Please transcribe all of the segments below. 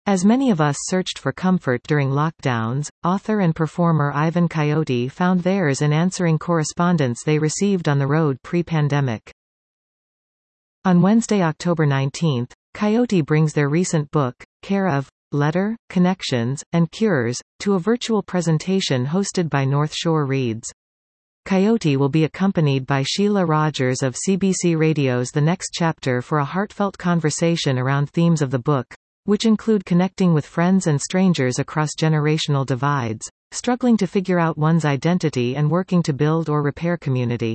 As many of us searched for comfort during lockdowns, author and performer Ivan Coyote found theirs in answering correspondence they received on the road pre-pandemic. On Wednesday, October 19, Coyote brings their recent book, Care of Letter, Connections, and Cures, to a virtual presentation hosted by North Shore Reads. Coyote will be accompanied by Sheila Rogers of CBC Radio's The Next Chapter for a heartfelt conversation around themes of the book, which include connecting with friends and strangers across generational divides, struggling to figure out one's identity and working to build or repair community.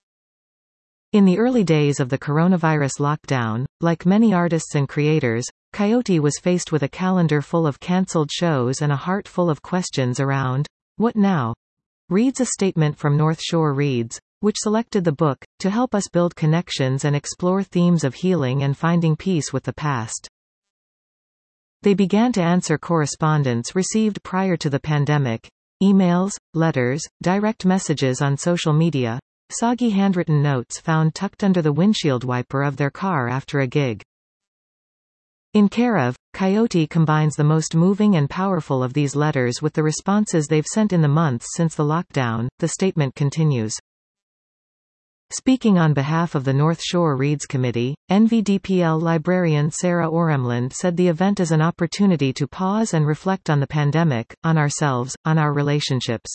In the early days of the coronavirus lockdown, like many artists and creators, Coyote was faced with a calendar full of cancelled shows and a heart full of questions around, what now? Reads a statement from North Shore Reads, which selected the book, to help us build connections and explore themes of healing and finding peace with the past. They began to answer correspondence received prior to the pandemic, emails, letters, direct messages on social media, soggy handwritten notes found tucked under the windshield wiper of their car after a gig. In Care of, Coyote combines the most moving and powerful of these letters with the responses they've sent in the months since the lockdown. The statement continues. Speaking on behalf of the North Shore Reads Committee, NVDPL librarian Sarah Oremland said the event is an opportunity to pause and reflect on the pandemic, on ourselves, on our relationships.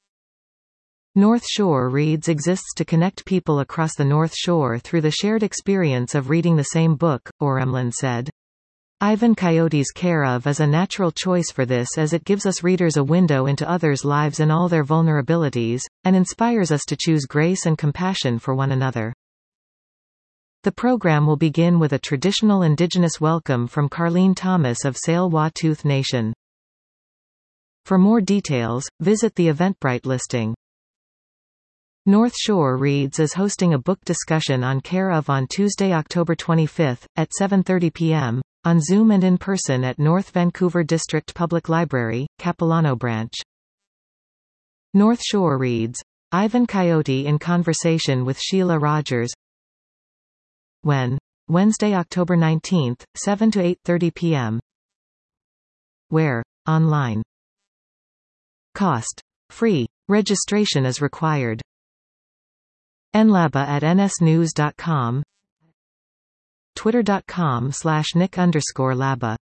North Shore Reads exists to connect people across the North Shore through the shared experience of reading the same book, Oremland said. Ivan Coyote's Care of is a natural choice for this as it gives us readers a window into others' lives in all their vulnerabilities, and inspires us to choose grace and compassion for one another. The program will begin with a traditional Indigenous welcome from Carleen Thomas of Tsleil-Waututh Nation. For more details, visit the Eventbrite listing. North Shore Reads is hosting a book discussion on Care of on Tuesday, October 25, at 7:30 p.m., on Zoom and in person at North Vancouver District Public Library, Capilano Branch. North Shore Reads, Ivan Coyote in conversation with Sheila Rogers. When? Wednesday, October 19, 7 to 8:30 p.m. Where? Online. Cost. Free. Registration is required. nlaba@nsnews.com, twitter.com/nick_laba